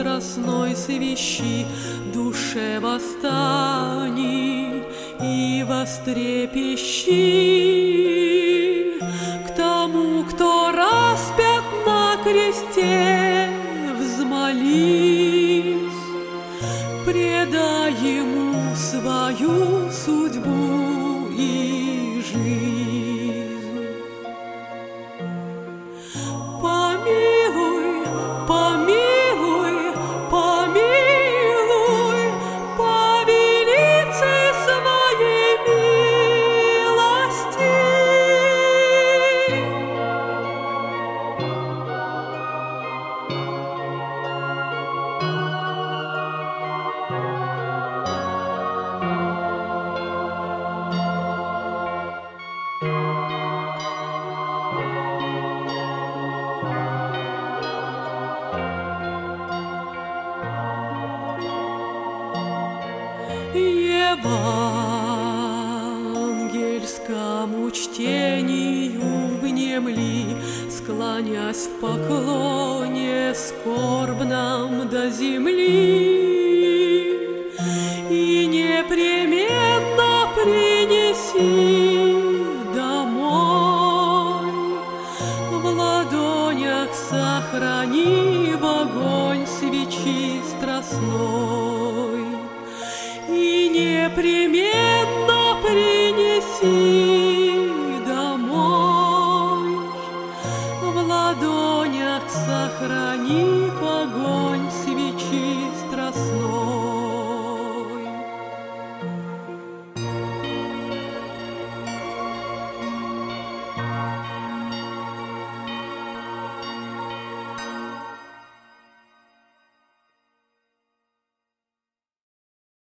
страстной свищи, душе восстани и вострепещи к тому, кто распят на кресте, взмолись, предай ему свою судьбу и жизнь. Помилуй, помилуй, помилуй, по велице своей милости. Евангельскому чтению внемли, склонясь в поклоне скорбном до земли, и непременно принеси домой, в ладонях сохрани в огонь свечи страстной, и непременно принеси домой, в ладонях сохрани